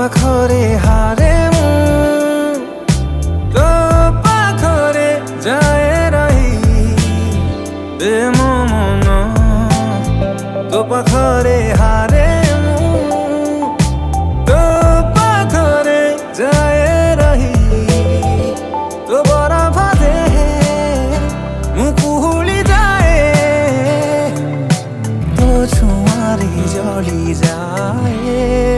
ପାଖରେ ହାରେ ମୁଁ ତୋ ପାଖରେ ଯାଏ ରହି ଦେ ମୋ ମନ ତୋ ପାଖରେ ହାରେ ମୁଁ ତୋ ପାଖରେ ଯାଏ ରହି ତୋ ବରଫ ଦେହେ ମୁଁ କୁହୁଳି ଯାଏ ତୋ ଛୁଆଁରେ ଜଳି ଯାଏ।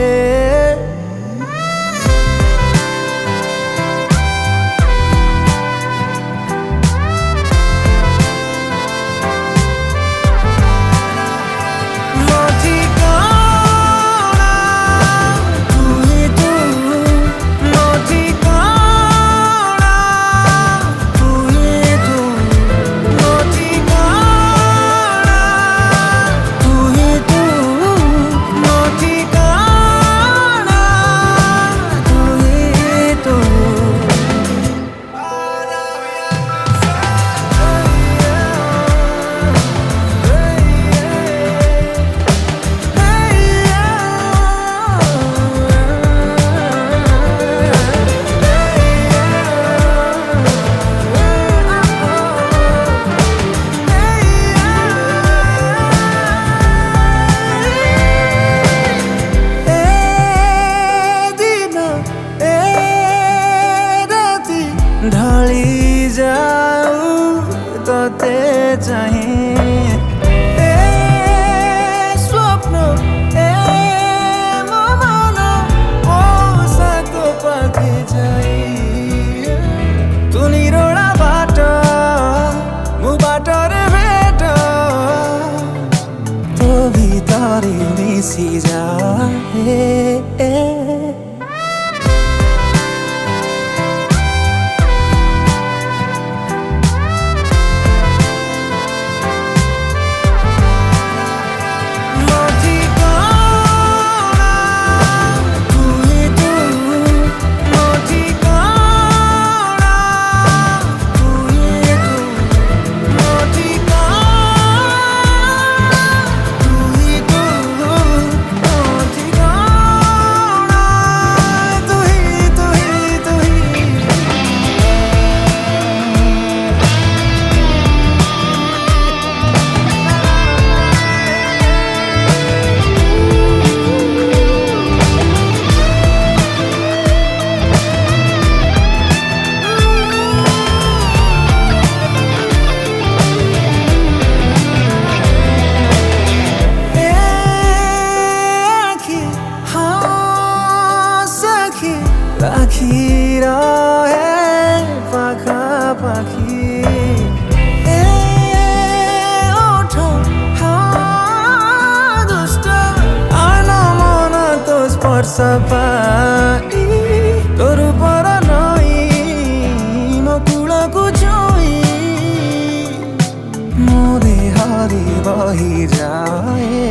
ढली जाऊ तोते चाहे स्वप्न मो मन ओसा तो पाखे जाई तू निरोड़ा बाट मु बाटरे भेट तो भीतर मिसी जाए। राखी रहे पाखा पाखी ओठ दुष्ट आन मन तो स्पर्श पाई तोर पर नई मो कूलको छुई मो देहरे बही जाए।